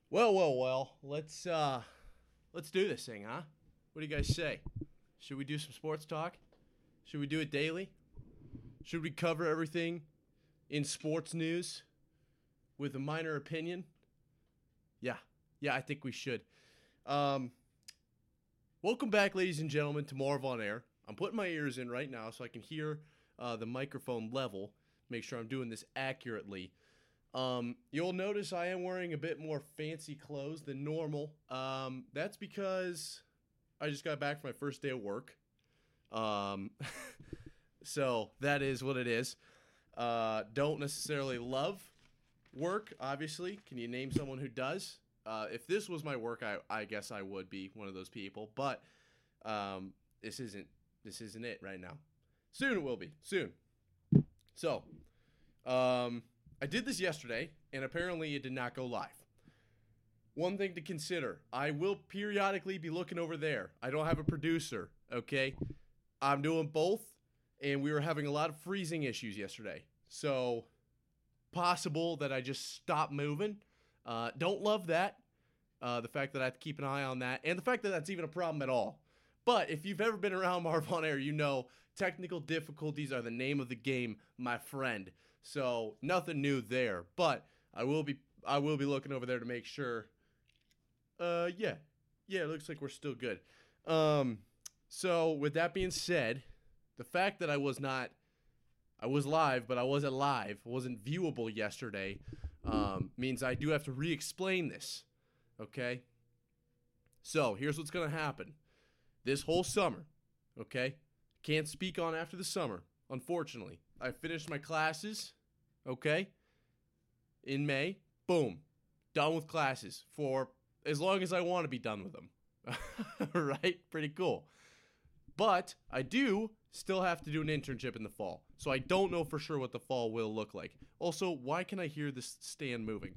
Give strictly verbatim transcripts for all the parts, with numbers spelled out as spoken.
Well, well, well. Let's uh let's do this thing, huh? What do you guys say? Should we do some sports talk? Should we do it daily? Should we cover everything in sports news with a minor opinion? Yeah. Yeah, I think we should. Um Welcome back, ladies and gentlemen, to Marv on Air. I'm putting my ears in right now so I can hear uh, the microphone level, make sure I'm doing this accurately. Um, you'll notice I am wearing a bit more fancy clothes than normal. Um, that's because I just got back from my first day of work. Um, so that is what it is. Uh, don't necessarily love work, obviously. Can you name someone who does? Uh, if this was my work, I, I guess I would be one of those people. But um, this isn't this isn't it right now. Soon it will be. Soon. So, um, I did this yesterday, and apparently it did not go live. One thing to consider, I will periodically be looking over there. I don't have a producer, okay? I'm doing both, and we were having a lot of freezing issues yesterday. So, possible that I just stop moving. Uh, don't love that. Uh, the fact that I have to keep an eye on that, and the fact that that's even a problem at all. But if you've ever been around Marv on Air, you know technical difficulties are the name of the game, my friend. So nothing new there. But I will be I will be looking over there to make sure. Uh, yeah, yeah, it looks like we're still good. Um, so with that being said, the fact that I was not, I was live, but I wasn't live, wasn't viewable yesterday, um, means I do have to re-explain this. Okay. So here's what's gonna happen. This whole summer, okay? Can't speak on after the summer, unfortunately. I finished my classes, okay? In May, boom, done with classes for as long as I want to be done with them. Right? Pretty cool. But I do still have to do an internship in the fall. So I don't know for sure what the fall will look like. Also, why can I hear this stand moving?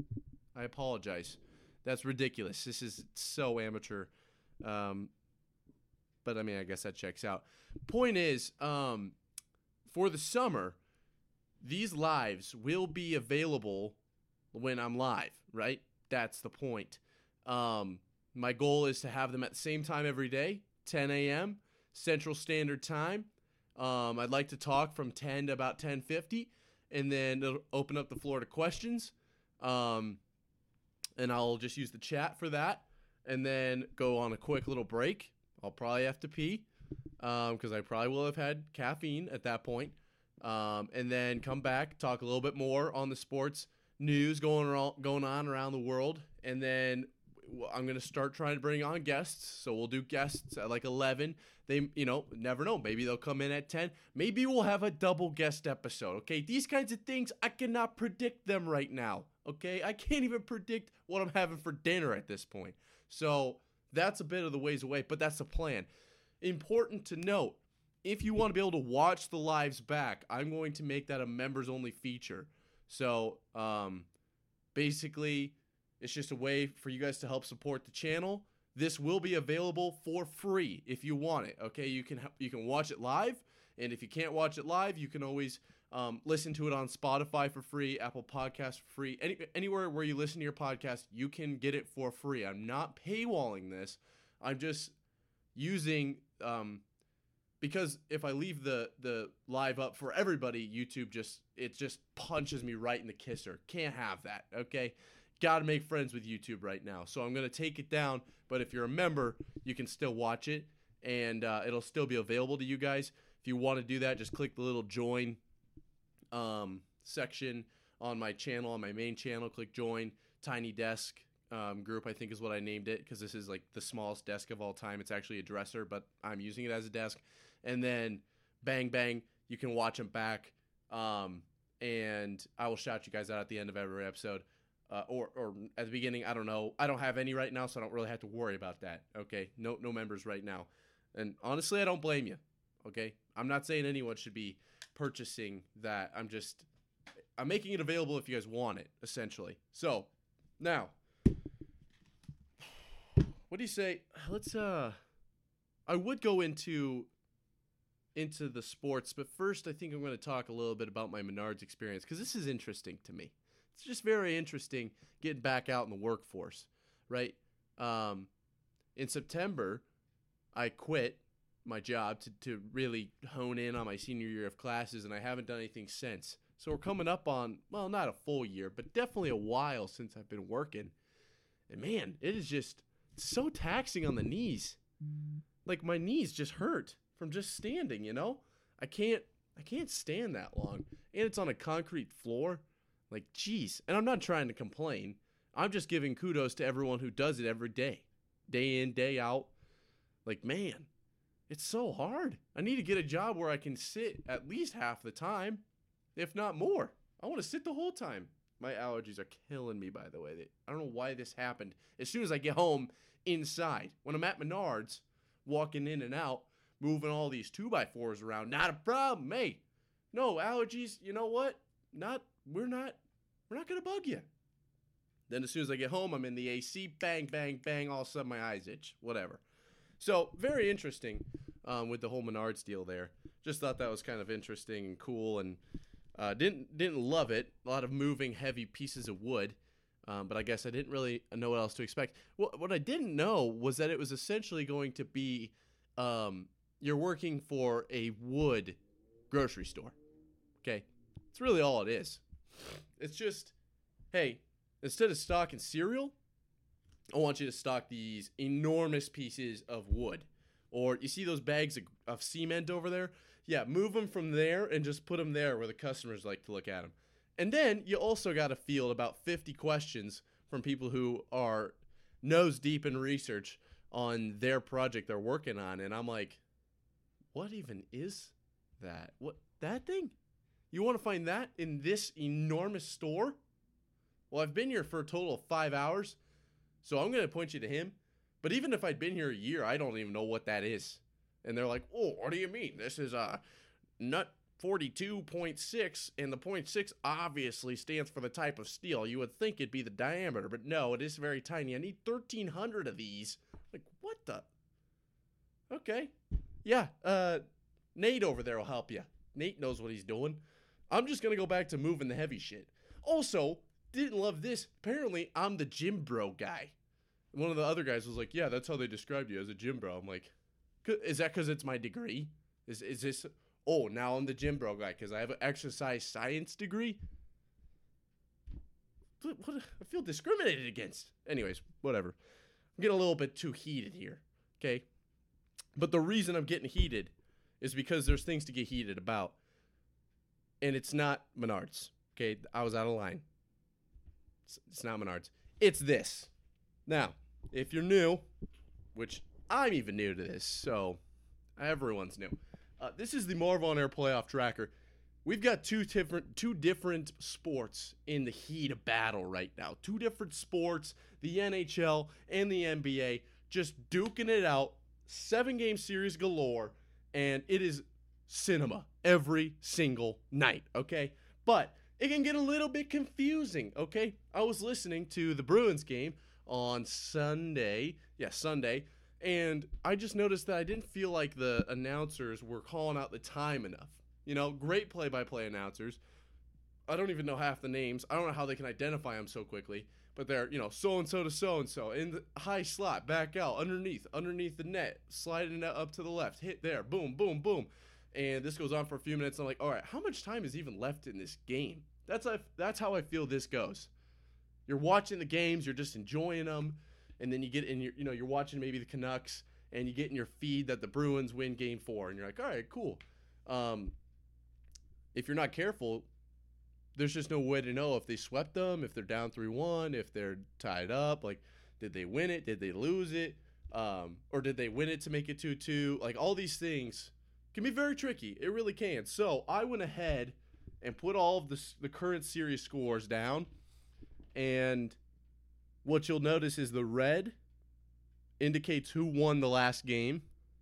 I apologize. That's ridiculous. This is so amateur. Um, but I mean, I guess that checks out. Point is, um, for the summer, these lives will be available when I'm live, right? That's the point. Um, my goal is to have them at the same time every day, ten a.m. Central Standard Time. Um, I'd like to talk from ten to about ten fifty, and then it'll open up the floor to questions. Um, and I'll just use the chat for that, and then go on a quick little break. I'll probably have to pee, because um, I probably will have had caffeine at that point. Um, and then come back, talk a little bit more on the sports news going around, going on around the world. And then I'm going to start trying to bring on guests. So we'll do guests at like eleven. They, you know, never know. Maybe they'll come in at ten. Maybe we'll have a double guest episode. Okay. These kinds of things, I cannot predict them right now. Okay. I can't even predict what I'm having for dinner at this point. So that's a bit of the ways away, but that's the plan. Important to note, if you want to be able to watch the lives back, I'm going to make that a members only feature. So um, basically, it's just a way for you guys to help support the channel. This will be available for free if you want it. Okay, you can you can watch it live, and if you can't watch it live, you can always um, listen to it on Spotify for free, Apple Podcasts for free, Any, anywhere where you listen to your podcast, you can get it for free. I'm not paywalling this. I'm just using um, because if I leave the the live up for everybody, YouTube just it just punches me right in the kisser. Can't have that. Okay. Got to make friends with YouTube right now. So I'm going to take it down. But if you're a member, you can still watch it. And uh, it'll still be available to you guys. If you want to do that, just click the little join um, section on my channel, on my main channel. Click join. Tiny Desk um, group, I think is what I named it. Because this is like the smallest desk of all time. It's actually a dresser, but I'm using it as a desk. And then bang, bang, you can watch them back. Um, and I will shout you guys out at the end of every episode. Uh, or, or at the beginning, I don't know. I don't have any right now, so I don't really have to worry about that. Okay, no, no members right now, and honestly, I don't blame you. Okay, I'm not saying anyone should be purchasing that. I'm just, I'm making it available if you guys want it, essentially. So, now, what do you say? Let's uh, I would go into into the sports, but first, I think I'm going to talk a little bit about my Menards experience because this is interesting to me. it's just very interesting getting back out in the workforce, right? Um, in September, I quit my job to, to really hone in on my senior year of classes, and I haven't done anything since. So we're coming up on, well, not a full year, but definitely a while since I've been working. And man, it is just so taxing on the knees. Like my knees just hurt from just standing, you know? I can't I can't stand that long. And it's on a concrete floor. Like, geez. And I'm not trying to complain. I'm just giving kudos to everyone who does it every day. Day in, day out. Like, man, it's so hard. I need to get a job where I can sit at least half the time, if not more. I want to sit the whole time. My allergies are killing me, by the way. I don't know why this happened. As soon as I get home, inside. When I'm at Menards, walking in and out, moving all these two by fours around, not a problem, hey. No, allergies, you know what? Not, we're not, we're not going to bug you. Then as soon as I get home, I'm in the A C, bang, bang, bang, all of a sudden my eyes itch, whatever. So, very interesting um, with the whole Menards deal there. Just thought that was kind of interesting and cool, and uh, didn't didn't love it. A lot of moving heavy pieces of wood, um, but I guess I didn't really know what else to expect. Well, what I didn't know was that it was essentially going to be um, you're working for a wood grocery store. Okay? It's really all it is. It's just, hey, instead of stocking cereal, I want you to stock these enormous pieces of wood. Or you see those bags of, of cement over there? Yeah, move them from there and just put them there where the customers like to look at them. And then you also got to field about fifty questions from people who are nose deep in research on their project they're working on. And I'm like, what even is that? What, that thing? You want to find that in this enormous store? Well, I've been here for a total of five hours. So I'm going to point you to him. But even if I'd been here a year, I don't even know what that is. And they're like, oh, what do you mean? This is a nut forty-two point six, and the point six obviously stands for the type of steel. You would think it'd be the diameter, but no, it is very tiny. I need thirteen hundred of these. Like, what the? Okay. Yeah, uh, Nate over there will help you. Nate knows what he's doing. I'm just going to go back to moving the heavy shit. Also, didn't love this. Apparently, I'm the gym bro guy. One of the other guys was like, yeah, that's how they described you, as a gym bro. I'm like, is that because it's my degree? Is is this, oh, now I'm the gym bro guy because I have an exercise science degree? What, what, I feel discriminated against. Anyways, whatever. I'm getting a little bit too heated here, okay? But the reason I'm getting heated is because there's things to get heated about. And it's not Menards, okay? I was out of line. It's, it's not Menards. It's this. Now, if you're new, which I'm even new to this, so everyone's new. Uh, this is the Marvel on Air Playoff Tracker. We've got two different two different sports in the heat of battle right now. Two different sports, the N H L and the N B A, just duking it out. Seven-game series galore, and it is cinema every single night, okay? But it can get a little bit confusing, okay? I was listening to the Bruins game on Sunday, yeah, Sunday, and I just noticed that I didn't feel like the announcers were calling out the time enough. You know, great play-by-play announcers. I don't even know half the names. I don't know how they can identify them so quickly, but they're, you know, so-and-so to so-and-so, in the high slot, back out, underneath, underneath the net, sliding it up to the left, hit there, boom, boom, boom. And this goes on for a few minutes, and I'm like, all right, how much time is even left in this game? That's, a, that's how I feel this goes. You're watching the games, you're just enjoying them, and then you get in your, you know, you're watching maybe the Canucks, and you get in your feed that the Bruins win game four, and you're like, all right, cool. Um, if you're not careful, there's just no way to know if they swept them, if they're down three one, if they're tied up. Like, did they win it? Did they lose it? Um, or did they win it to make it two two? Like, all these things can be very tricky. It really can. So I went ahead and put all of the, the current series scores down. And what you'll notice is the red indicates who won the last game.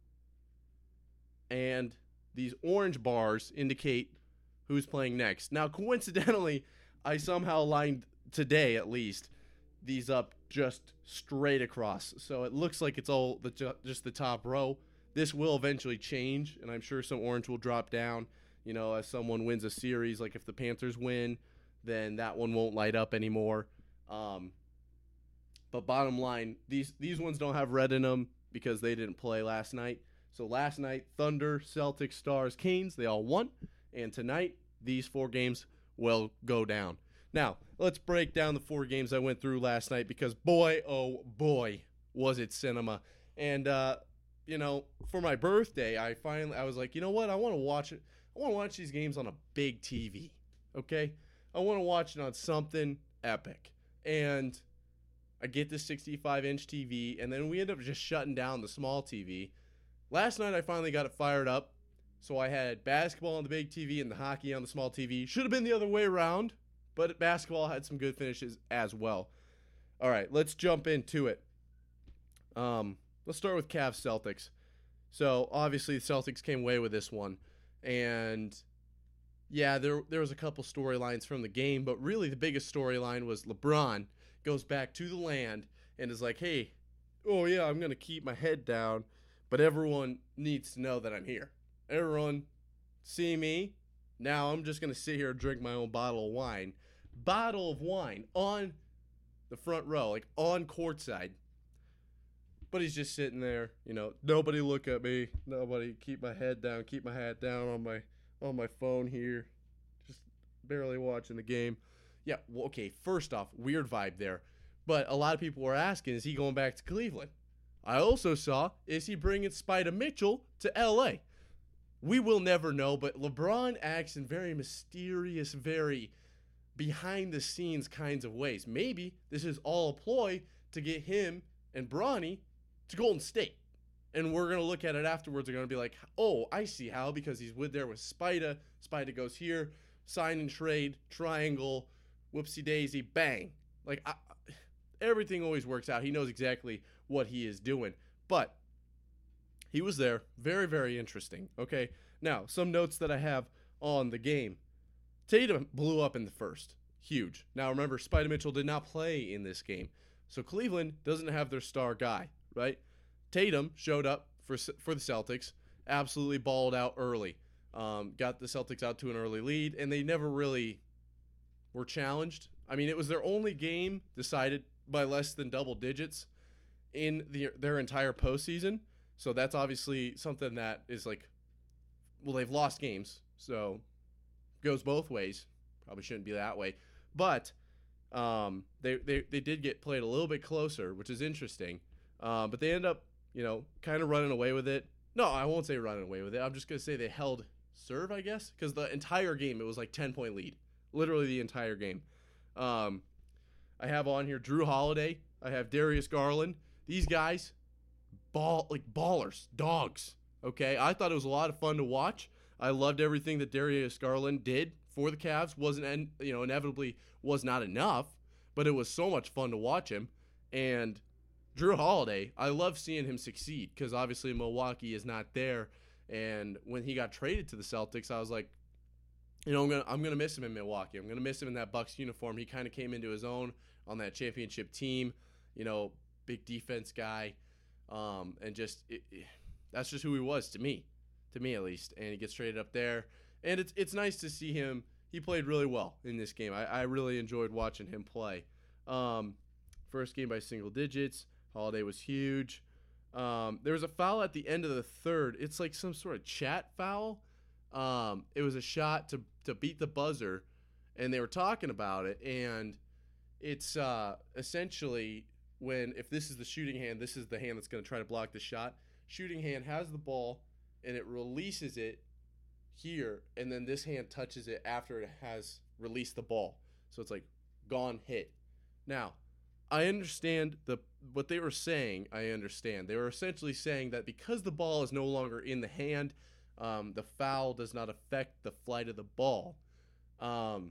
And these orange bars indicate who's playing next. Now, coincidentally, I somehow lined today, at least, these up just straight across. So it looks like it's all the, just the top row. This will eventually change, and I'm sure some orange will drop down, you know, as someone wins a series. Like if the Panthers win, then that one won't light up anymore. Um, but bottom line, these these ones don't have red in them because they didn't play last night. So last night, Thunder, Celtics, Stars, Canes, they all won. And tonight, these four games will go down. Now, let's break down the four games I went through last night because boy, oh boy, was it cinema. And, uh, you know, for my birthday, I finally, I was like, you know what? I want to watch it. I want to watch these games on a big T V, okay? I want to watch it on something epic. And I get the sixty-five inch T V, and then we end up just shutting down the small T V. Last night, I finally got it fired up. So I had basketball on the big T V and the hockey on the small T V. Should have been the other way around, but basketball had some good finishes as well. All right, let's jump into it. Um, let's start with Cavs Celtics. So obviously the Celtics came away with this one, and yeah, there there was a couple storylines from the game, but really the biggest storyline was LeBron goes back to the land and is like, hey, oh yeah, I'm gonna keep my head down, but everyone needs to know that I'm here. Everyone see me. Now I'm just going to sit here and drink my own bottle of wine. Bottle of wine on the front row, like on courtside. But he's just sitting there, you know, nobody look at me. Nobody, keep my head down, keep my hat down on my on my phone here. Just barely watching the game. Yeah, well, okay, first off, weird vibe there. But a lot of people were asking, is he going back to Cleveland? I also saw, is he bringing Spida Mitchell to L A? We will never know, but LeBron acts in very mysterious, very behind-the-scenes kinds of ways. Maybe this is all a ploy to get him and Bronny to Golden State. And we're going to look at it afterwards. We're going to be like, oh, I see how, because he's with there with Spida. Spida goes here, sign and trade, triangle, whoopsie-daisy, bang. Like, I, everything always works out. He knows exactly what he is doing. But he was there. Very, very interesting. Okay. Now, some notes that I have on the game. Tatum blew up in the first. Huge. Now, remember, Spida Mitchell did not play in this game. So Cleveland doesn't have their star guy, right? Tatum showed up for for the Celtics. Absolutely balled out early. Um, got the Celtics out to an early lead, and they never really were challenged. I mean, it was their only game decided by less than double digits in the, their entire postseason. So that's obviously something that is like, well, they've lost games, so goes both ways. Probably shouldn't be that way. But um, they, they, they did get played a little bit closer, which is interesting. Uh, but they end up, you know, kind of running away with it. No, I won't say running away with it. I'm just going to say they held serve, I guess, because the entire game, it was like ten-point lead. Literally the entire game. Um, I have on here Drew Holiday. I have Darius Garland. These guys, ball like ballers, dogs. Okay, I thought it was a lot of fun to watch. I loved everything that Darius Garland did for the Cavs. Wasn't, you know, inevitably was not enough, but it was so much fun to watch him. And Drew Holiday, I love seeing him succeed because obviously Milwaukee is not there. And when he got traded to the Celtics, I was like, you know, I'm gonna I'm gonna miss him in Milwaukee. I'm gonna miss him in that Bucks uniform. He kind of came into his own on that championship team. You know, big defense guy, um, and just it, it, that's just who he was to me, to me at least. And he gets traded up there, and it's it's nice to see him. He played really well in this game. I, I really enjoyed watching him play. Um, first game by single digits. Holiday was huge. Um, there was a foul at the end of the third. It's like some sort of chat foul. Um, it was a shot to to beat the buzzer, and they were talking about it. And it's uh, essentially when if this is the shooting hand, this is the hand that's going to try to block the shot. Shooting hand has the ball, and it releases it here, and then this hand touches it after it has released the ball. So it's like gone, hit. Now, I understand the what they were saying. I understand. They were essentially saying that because the ball is no longer in the hand, um, the foul does not affect the flight of the ball. Um,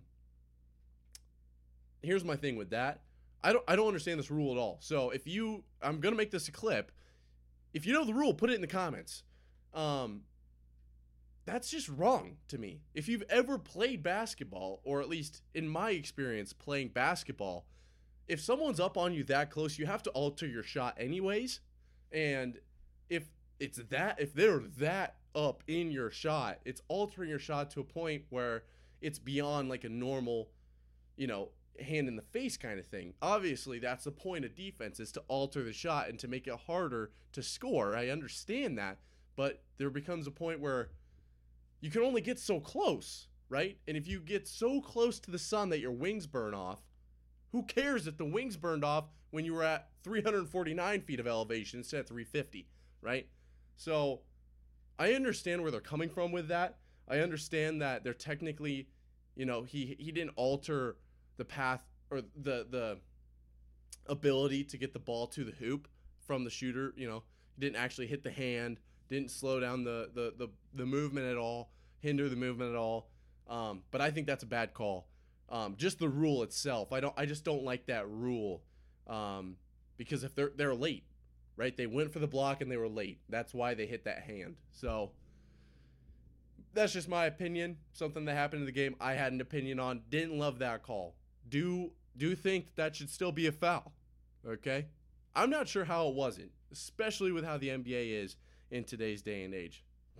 here's my thing with that. I don't I don't understand this rule at all. So if you, I'm gonna make this a clip. If you know the rule, put it in the comments. Um, that's just wrong to me. If you've ever played basketball, or at least in my experience playing basketball, if someone's up on you that close, you have to alter your shot anyways. And if it's that, if they're that up in your shot, it's altering your shot to a point where it's beyond like a normal you know, hand in the face kind of thing. Obviously, that's the point of defense, is to alter the shot and to make it harder to score. I understand that, but there becomes a point where you can only get so close, right? And if you get so close to the sun that your wings burn off, who cares if the wings burned off when you were at three hundred forty-nine feet of elevation instead of three hundred fifty, right? So I understand where they're coming from with that. I understand that they're technically, you know, he he didn't alter the path or the the ability to get the ball to the hoop from the shooter. You know, he didn't actually hit the hand, didn't slow down the the the, the movement at all, hinder the movement at all. Um, but I think that's a bad call. Um, just the rule itself, I don't. I just don't like that rule, um, because if they're they're late, right? They went for the block and they were late. That's why they hit that hand. So that's just my opinion. Something that happened in the game, I had an opinion on. Didn't love that call. Do do think that should still be a foul? Okay, I'm not sure how it wasn't, especially with how the N B A is in today's day and age.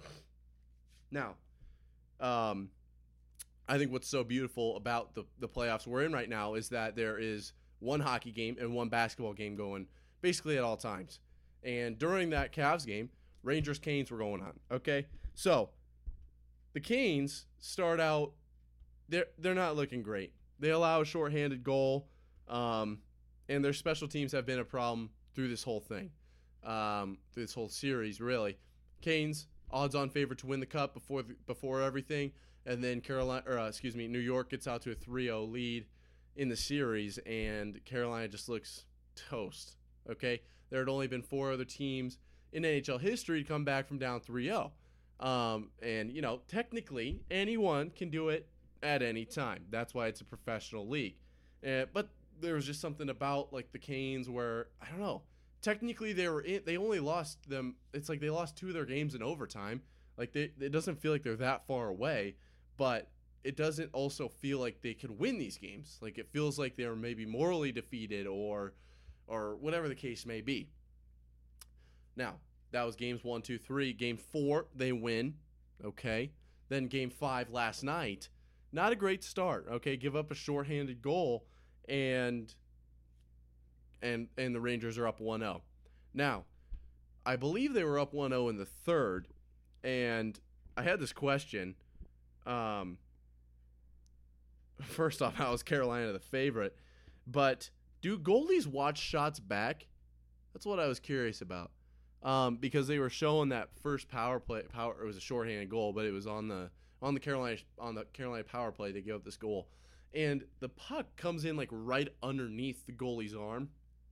Now, um. I think what's so beautiful about the, the playoffs we're in right now is that there is one hockey game and one basketball game going basically at all times. And during that Cavs game, Rangers-Canes were going on, okay? So the Canes start out, they're, they're not looking great. They allow a shorthanded goal, um, and their special teams have been a problem through this whole thing, um, through this whole series, really. Canes, odds-on favorite to win the cup before the, before everything. And then Carolina, or uh, excuse me, New York gets out to a three oh lead in the series, and Carolina just looks toast. Okay, there had only been four other teams in N H L history to come back from down three oh, um, and you know, technically anyone can do it at any time. That's why it's a professional league. Uh, but there was just something about like the Canes where I don't know. Technically, they were in, they only lost them. It's like they lost two of their games in overtime. Like they, it doesn't feel like they're that far away. But it doesn't also feel like they could win these games. Like it feels like they're maybe morally defeated or or whatever the case may be. Now, that was games one, two, three. Game four, they win. Okay. Then game five last night. Not a great start. Okay. Give up a shorthanded goal and and and the Rangers are up one oh. Now, I believe they were up one oh in the third. And I had this question. Um, first off, how is Carolina the favorite? But do goalies watch shots back? That's what I was curious about. Um, because they were showing that first power play, power it was a shorthanded goal, but it was on the on the Carolina on the Carolina power play. They gave up this goal, and the puck comes in like right underneath the goalie's arm.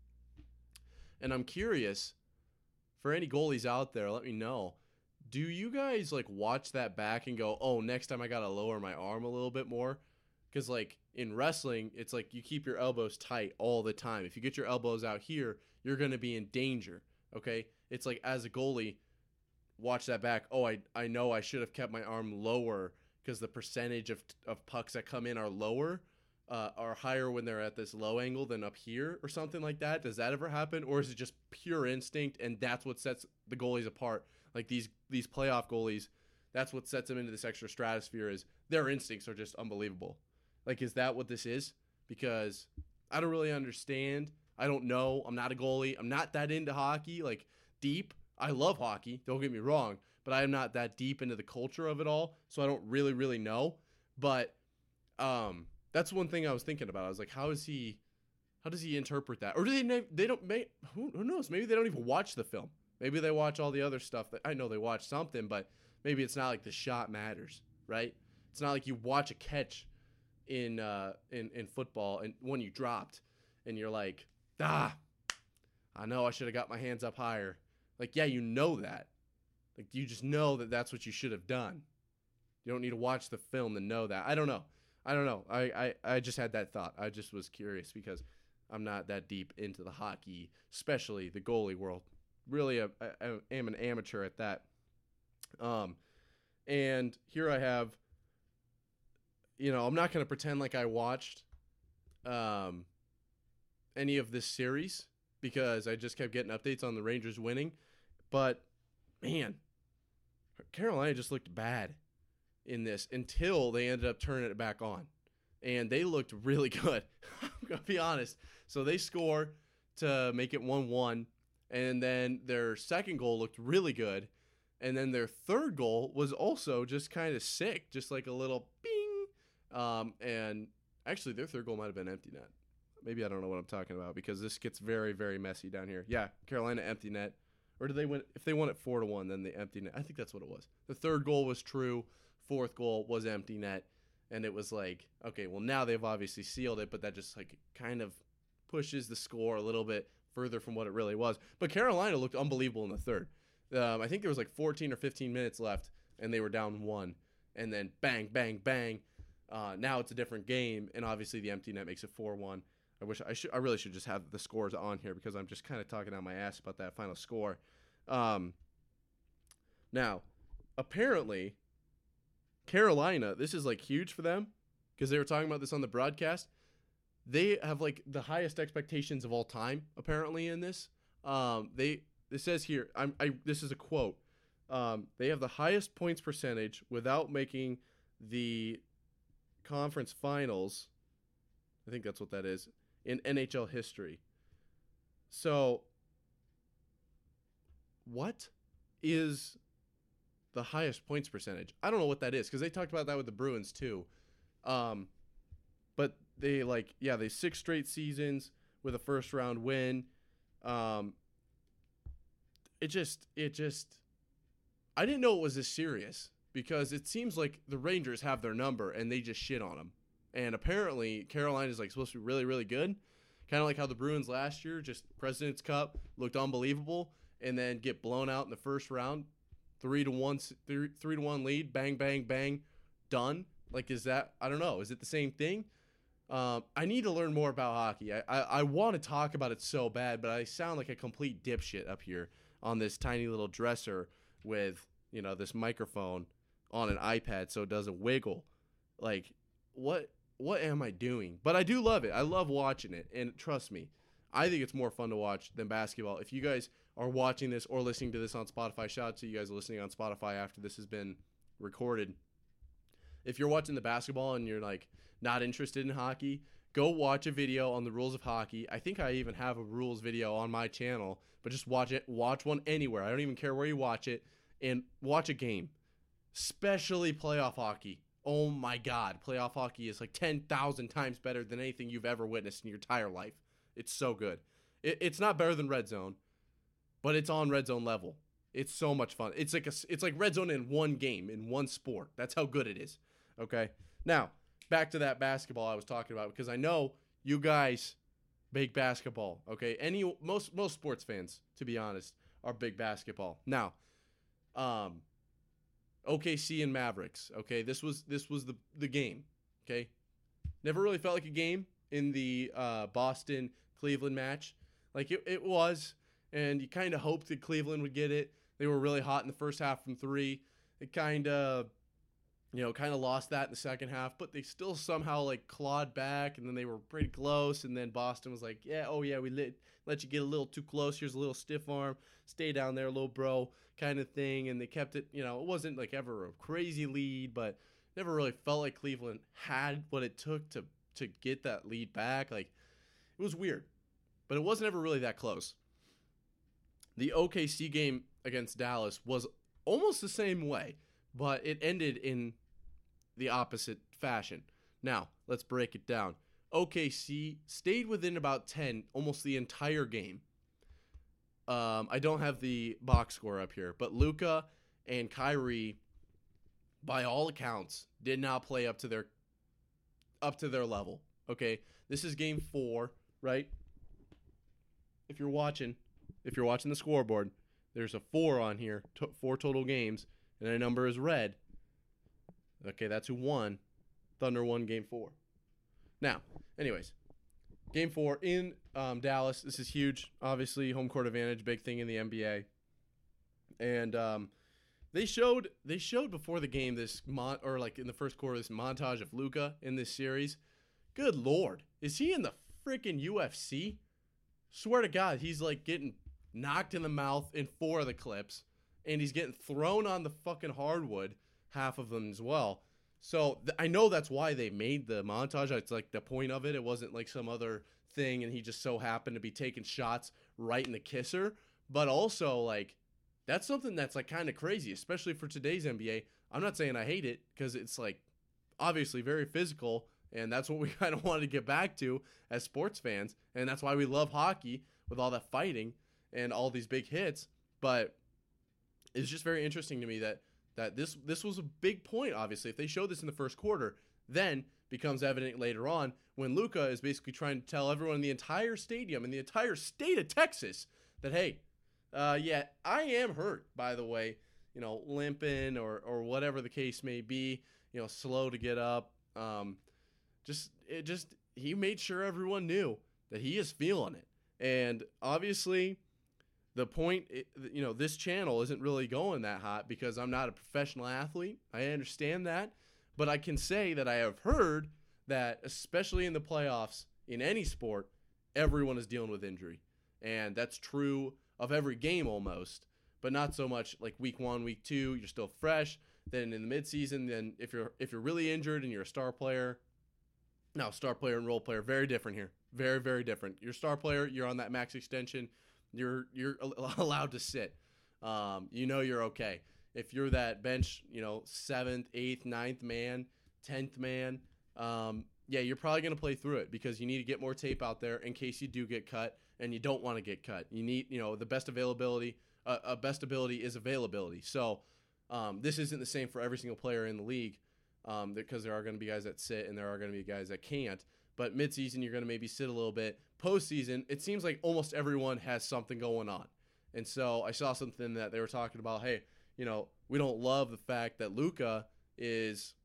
And I'm curious, for any goalies out there, let me know. Do you guys, like, watch that back and go, oh, next time I got to lower my arm a little bit more? Because, like, in wrestling, it's like you keep your elbows tight all the time. If you get your elbows out here, you're going to be in danger, okay? It's like, as a goalie, watch that back. Oh, I I know I should have kept my arm lower because the percentage of, of pucks that come in are lower, uh, are higher when they're at this low angle than up here or something like that. Does that ever happen? Or is it just pure instinct and that's what sets the goalies apart? Like these these playoff goalies, that's what sets them into this extra stratosphere is their instincts are just unbelievable. Like, is that what this is? Because I don't really understand. I don't know. I'm not a goalie. I'm not that into hockey, like deep. I love hockey. Don't get me wrong. But I am not that deep into the culture of it all. So I don't really, really know. But um, that's one thing I was thinking about. I was like, how is he, how does he interpret that? Or do they, they don't, may, who, who knows? Maybe they don't even watch the film. Maybe they watch all the other stuff that I know they watch something, but maybe it's not like the shot matters, right? It's not like you watch a catch in uh, in in football and when you dropped and you're like, ah, I know I should have got my hands up higher. Like, yeah, you know that. Like, you just know that that's what you should have done. You don't need to watch the film to know that. I don't know. I don't know. I, I, I just had that thought. I just was curious because I'm not that deep into the hockey, especially the goalie world. Really, a, I, I am an amateur at that. Um, and here I have, you know, I'm not going to pretend like I watched um, any of this series because I just kept getting updates on the Rangers winning. But, man, Carolina just looked bad in this until they ended up turning it back on. and they looked really good. I'm going to be honest. So they score to make it one one, and then their second goal looked really good. And then their third goal was also just kind of sick, just like a little bing. Um, and actually, their third goal might have been empty net. Maybe I don't know what I'm talking about because this gets very, very messy down here. Yeah, Carolina empty net. Or did they win? If they won it four to one, then the empty net. I think that's what it was. The third goal was true. Fourth goal was empty net. And it was like, okay, well, now they've obviously sealed it, but that just like kind of pushes the score a little bit further from what it really was. But Carolina looked unbelievable in the third. Um, I think there was like fourteen or fifteen minutes left, and they were down one. And then bang, bang, bang. Uh, now it's a different game, and obviously the empty net makes it four one. I wish I should. I really should just have the scores on here because I'm just kind of talking out my ass about that final score. Um, now, apparently, Carolina, this is like huge for them because they were talking about this on the broadcast. They have like the highest expectations of all time, apparently, in this. Um, they it says here, I'm, I this is a quote. Um, they have the highest points percentage without making the conference finals. I think that's what that is. In N H L history. So, what is the highest points percentage? I don't know what that is because they talked about that with the Bruins too. Um, but they like, yeah, they six straight seasons with a first round win. Um, it just, it just, I didn't know it was this serious because it seems like the Rangers have their number and they just shit on them. And apparently, Carolina is like supposed to be really, really good. Kind of like how the Bruins last year, just President's Cup, looked unbelievable, and then get blown out in the first round, three to one, three, three to one lead, bang, bang, bang, done. Like, is that? I don't know. Is it the same thing? Um, I need to learn more about hockey. I I, I want to talk about it so bad, but I sound like a complete dipshit up here on this tiny little dresser with you know this microphone on an iPad, so it doesn't wiggle. Like, what? What am I doing? But I do love it. I love watching it. And trust me, I think it's more fun to watch than basketball. If you guys are watching this or listening to this on Spotify, shout out to you guys listening on Spotify after this has been recorded. If you're watching the basketball and you're like not interested in hockey, go watch a video on the rules of hockey. I think I even have a rules video on my channel, but just watch it. Watch one anywhere. I don't even care where you watch it. And watch a game, especially playoff hockey. Oh my God, playoff hockey is like ten thousand times better than anything you've ever witnessed in your entire life. It's so good. It, it's not better than Red Zone, but it's on Red Zone level. It's so much fun. It's like a, it's like Red Zone in one game, in one sport. That's how good it is. Okay? Now, back to that basketball I was talking about because I know you guys big basketball, okay? Any most most sports fans, to be honest, are big basketball. Now, um O K C and Mavericks. Okay, this was this was the the game. Okay, never really felt like a game in the uh, Boston Cleveland match. Like it, it was, and you kind of hoped that Cleveland would get it. They were really hot in the first half from three. It kind of, you know, kind of lost that in the second half, but they still somehow like clawed back, and then they were pretty close. And then Boston was like, "Yeah, oh yeah, we let let you get a little too close. Here's a little stiff arm. Stay down there, little bro." Kind of thing, and they kept it, you know, it wasn't like ever a crazy lead, but never really felt like Cleveland had what it took to to get that lead back. Like, it was weird, but it wasn't ever really that close. The O K C game against Dallas was almost the same way, but it ended in the opposite fashion. Now, let's break it down. O K C stayed within about ten almost the entire game. Um, I don't have the box score up here, but Luka and Kyrie, by all accounts, did not play up to their up to their level. Okay, this is game four, right? If you're watching, if you're watching the scoreboard, there's a four on here, to, four total games, and a number is red. Okay, that's who won. Thunder won game four. Now, anyways. Game four in um, Dallas. This is huge. Obviously, home court advantage, big thing in the N B A. And um, they showed they showed before the game this mon- or like in the first quarter this montage of Luka in this series. Good Lord, is he in the freaking U F C? Swear to God, he's like getting knocked in the mouth in four of the clips, and he's getting thrown on the fucking hardwood, half of them as well. So th- I know that's why they made the montage. It's like the point of it. It wasn't like some other thing and he just so happened to be taking shots right in the kisser. But also, like, that's something that's like kind of crazy, especially for today's N B A. I'm not saying I hate it because it's like obviously very physical, and that's what we kind of wanted to get back to as sports fans, and that's why we love hockey with all that fighting and all these big hits. But it's just very interesting to me that that this this was a big point. Obviously, if they showed this in the first quarter, then becomes evident later on when Luka is basically trying to tell everyone in the entire stadium, in the entire state of Texas, that hey, uh, yeah, I am hurt. By the way, you know, limping or or whatever the case may be, you know, slow to get up. Um, just it just he made sure everyone knew that he is feeling it, and obviously. The point, you know, this channel isn't really going that hot because I'm not a professional athlete. I understand that. But I can say that I have heard that, especially in the playoffs, in any sport, everyone is dealing with injury. And that's true of every game almost, but not so much like week one, week two, you're still fresh. Then in the midseason, then if you're if you're really injured and you're a star player, now star player and role player, very different here. Very, very different. You're a star player, you're on that max extension. You're you're allowed to sit. Um, you know you're okay. If you're that bench, you know, seventh, eighth, ninth man, tenth man, um, yeah, you're probably going to play through it because you need to get more tape out there in case you do get cut and you don't want to get cut. You need, you know, the best availability. Uh, uh, best ability is availability. So um, this isn't the same for every single player in the league um, because there are going to be guys that sit and there are going to be guys that can't. But midseason, you're going to maybe sit a little bit. Postseason, it seems like almost everyone has something going on. And so I saw something that they were talking about, hey, you know, we don't love the fact that Luka is,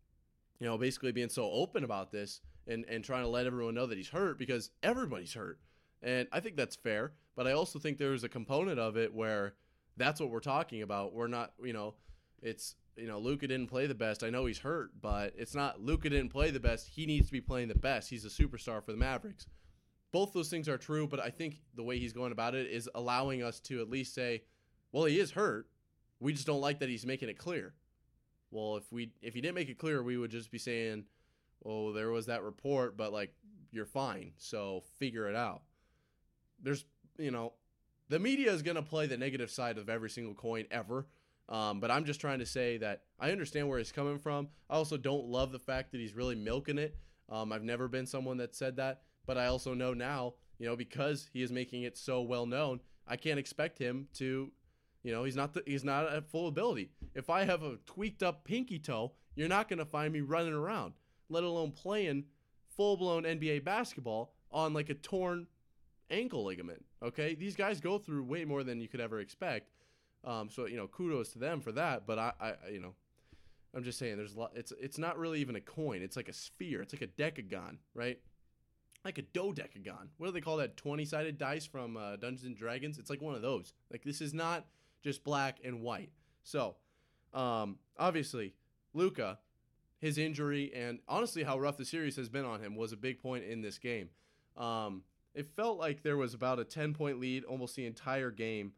you know, basically being so open about this and, and trying to let everyone know that he's hurt because everybody's hurt. And I think that's fair. But I also think there's a component of it where that's what we're talking about. We're not, you know, it's, you know, Luka didn't play the best. I know he's hurt, but it's not Luka didn't play the best. He needs to be playing the best. He's a superstar for the Mavericks. Both those things are true, but I think the way he's going about it is allowing us to at least say, well, he is hurt. We just don't like that he's making it clear. Well, if we if he didn't make it clear, we would just be saying, well, there was that report, but, like, you're fine, so figure it out. There's, you know, the media is going to play the negative side of every single coin ever. Um, but I'm just trying to say that I understand where he's coming from. I also don't love the fact that he's really milking it. Um, I've never been someone that said that, but I also know now, you know, because he is making it so well known, I can't expect him to, you know, he's not the, he's not at full ability. If I have a tweaked up pinky toe, you're not going to find me running around, let alone playing full-blown N B A basketball on like a torn ankle ligament. Okay, these guys go through way more than you could ever expect. Um, so, you know, kudos to them for that. But I, I, you know, I'm just saying there's a lot. It's it's not really even a coin. It's like a sphere. It's like a decagon, right? Like a dodecagon. What do they call that? twenty-sided dice from uh, Dungeons and Dragons. It's like one of those. Like, this is not just black and white. So, um, obviously, Luka, his injury and honestly how rough the series has been on him was a big point in this game. Um, it felt like there was about a ten-point lead almost the entire game,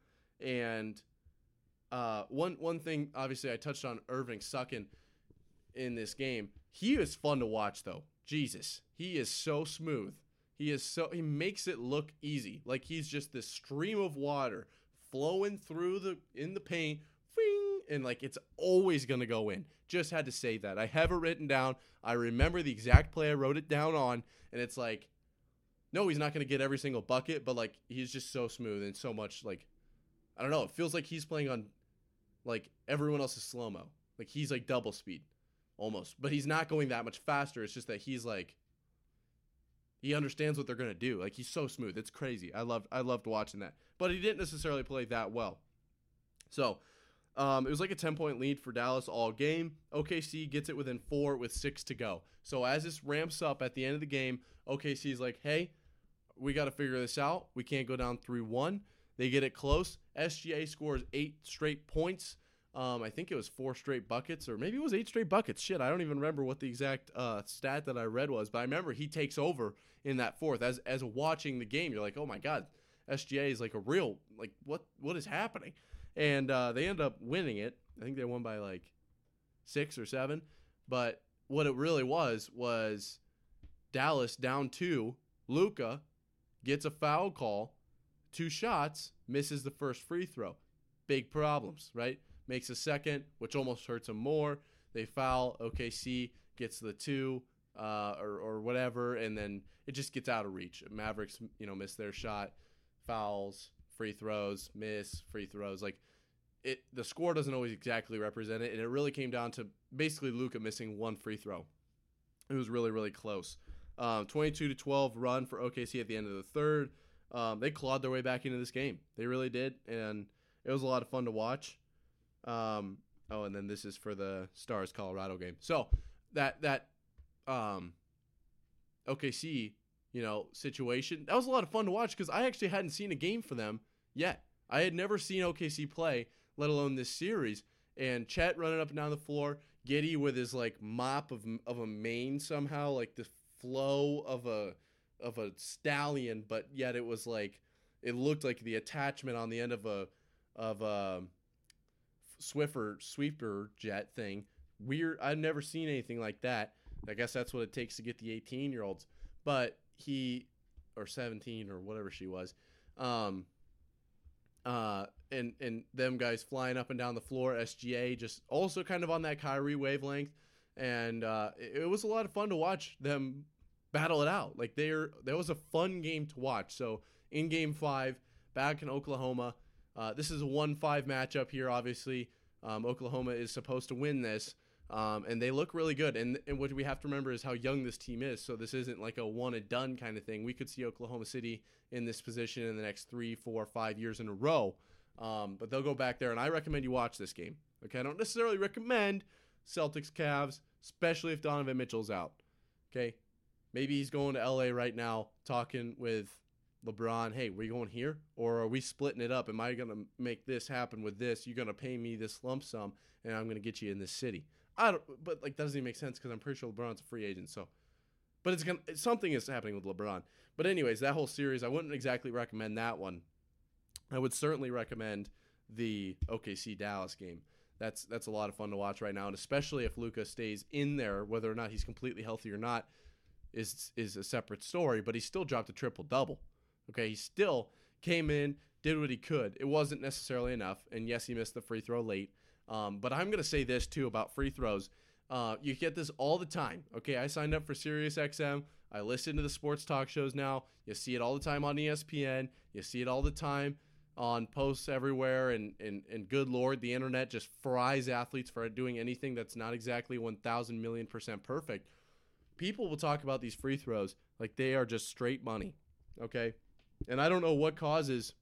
and Uh, one one thing, obviously, I touched on Irving sucking in this game. He is fun to watch, though. Jesus, he is so smooth. He is so he makes it look easy, like he's just this stream of water flowing through the in the paint, fing, and like it's always gonna go in. Just had to say that. I have it written down. I remember the exact play I wrote it down on, and it's like, no, he's not gonna get every single bucket, but like he's just so smooth and so much like, I don't know. It feels like he's playing on. Like, everyone else is slow-mo. Like, he's, like, double speed, almost. But he's not going that much faster. It's just that he's, like, he understands what they're going to do. Like, he's so smooth. It's crazy. I loved, I loved watching that. But he didn't necessarily play that well. So, um, it was like a ten-point lead for Dallas all game. O K C gets it within four with six to go. So, as this ramps up at the end of the game, O K C is like, hey, we got to figure this out. We can't go down three one. They get it close. S G A scores eight straight points. Um, I think it was four straight buckets, or maybe it was eight straight buckets. Shit, I don't even remember what the exact uh, stat that I read was, but I remember he takes over in that fourth. As as watching the game, you're like, oh my god, S G A is like a real, like, what what is happening? And uh, they end up winning it. I think they won by like six or seven. But what it really was was Dallas down two. Luka gets a foul call, two shots, misses the first free throw. Big problems, right? Makes a second, which almost hurts him more. They foul. O K C gets the two uh, or or whatever, and then it just gets out of reach. Mavericks, you know, miss their shot, fouls, free throws, miss, free throws. Like it, the score doesn't always exactly represent it, and it really came down to basically Luka missing one free throw. It was really, really close. Um, twenty-two to twelve run for O K C at the end of the third. Um, they clawed their way back into this game. They really did, and it was a lot of fun to watch. Um, oh, and then this is for the Stars Colorado game. So that that um, O K C, you know, situation, that was a lot of fun to watch because I actually hadn't seen a game for them yet. I had never seen O K C play, let alone this series. And Chet running up and down the floor, Giddey with his like mop of of a mane somehow, like the flow of a of a stallion, but yet it was like it looked like the attachment on the end of a of a Swiffer sweeper jet thing. Weird. I've never seen anything like that. I guess that's what it takes to get the eighteen year olds. But he, or seventeen or whatever she was, um, uh, and and them guys flying up and down the floor. S G A just also kind of on that Kyrie wavelength, and uh, it, it was a lot of fun to watch them battle it out. Like they're that was a fun game to watch. So in Game Five, back in Oklahoma. Uh, this is a one five matchup here, obviously. Um, Oklahoma is supposed to win this, um, and they look really good. And, and what we have to remember is how young this team is, so this isn't like a one-and-done kind of thing. We could see Oklahoma City in this position in the next three, four, five years in a row, um, but they'll go back there, and I recommend you watch this game. Okay, I don't necessarily recommend Celtics-Cavs, especially if Donovan Mitchell's out. Okay, maybe he's going to L A right now talking with LeBron, hey, we going here? Or are we splitting it up? Am I going to make this happen with this? You're going to pay me this lump sum, and I'm going to get you in this city. I don't, but like that doesn't even make sense because I'm pretty sure LeBron's a free agent. So, but it's gonna something is happening with LeBron. But anyways, that whole series, I wouldn't exactly recommend that one. I would certainly recommend the O K C Dallas game. That's that's a lot of fun to watch right now, and especially if Luka stays in there, whether or not he's completely healthy or not, is is a separate story. But he still dropped a triple double. Okay, he still came in, did what he could. It wasn't necessarily enough, and yes, he missed the free throw late. Um, but I'm going to say this, too, about free throws. Uh, you get this all the time. Okay, I signed up for SiriusXM. I listen to the sports talk shows now. You see it all the time on E S P N. You see it all the time on posts everywhere. And, and, and good Lord, the internet just fries athletes for doing anything that's not exactly one thousand million percent perfect. People will talk about these free throws like they are just straight money. Okay? And I don't know what causes